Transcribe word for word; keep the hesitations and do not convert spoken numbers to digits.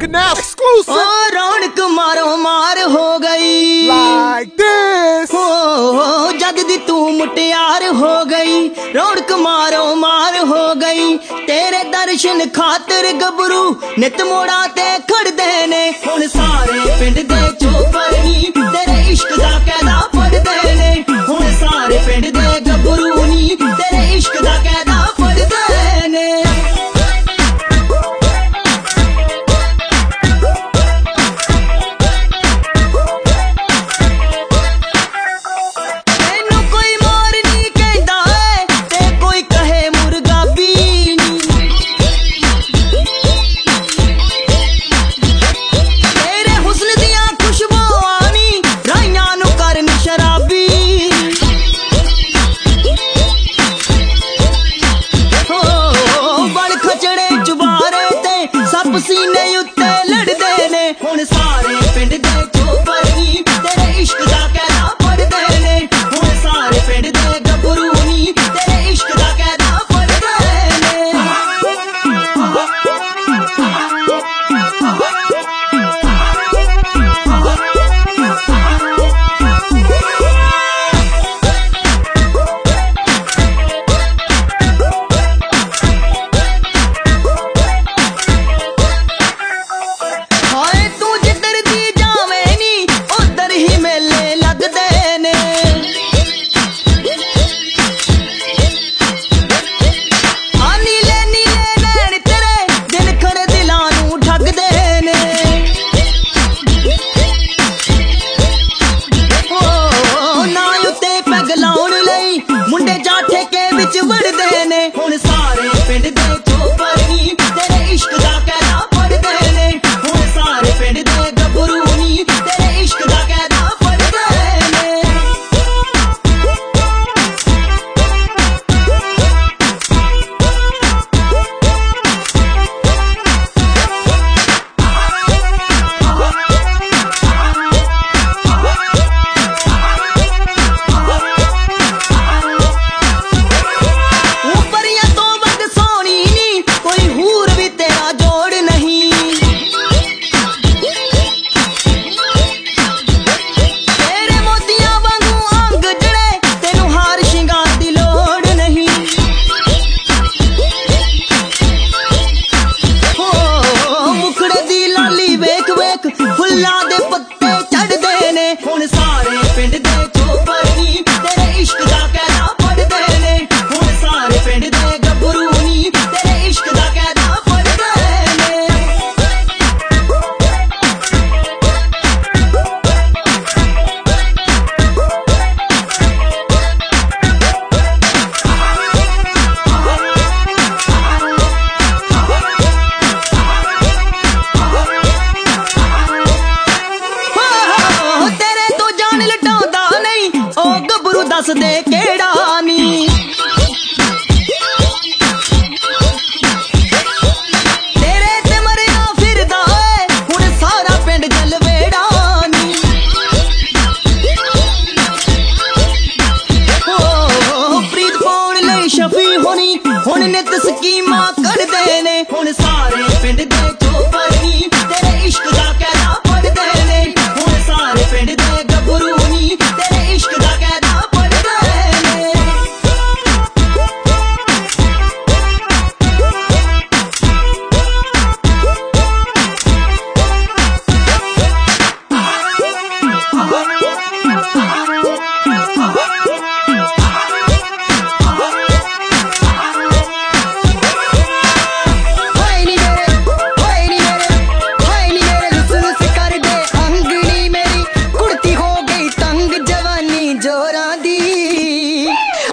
now, exclusive. Oh, रौनक मारो मार हो गई like this. हो जग दी तू मुटियार हो गई, रौनक मारो मार हो गई। तेरे दर्शन खातिर गबरू नित मोड़ा ते खड़दे ने, हुण सारे पिंड दे चोपर नी तेरे इश्क दा कैदा पढ़दे ने, हुण सारे पिंड दे गबरू नी तेरे इश्क दा कैदा पढ़दे ने। सीने उत्ते लड़दे ने, हुण सारे पिंड दे चोपर नी तेरे इश्क दा कैदा पढ़दे ने, हुण सारे पिंड दे गबरू नी तेरे इश्क दा कैदा पढ़दे ने। मुंडे जा ठेके विच वड़दे ने, हुण सारे पिंड दे चोपर नी तेरे इश्क दा कैदा पढ़दे ने, हुण सारे पिंड दे गबरू नी तेरे इश्क दा कैदा पढ़दे ने। फुल्लां दे पत्ते चढ़दे ने, हुण सारे पिंड दे चोपर नी तेरे इश्क दा कैदा पढ़दे ने, हुण सारे पिंड दे गबरू नी तेरे इश्क दा कैदा पढ़दे ने। दस दे केड़ा नी तेरे ते मरिया फिरदा है, हुण सारा पिंड जलवेड़ा नी। ओ प्रीत पाउण लई शफी होनी हुण नित स्कीमां कढदे ने, हुण सारे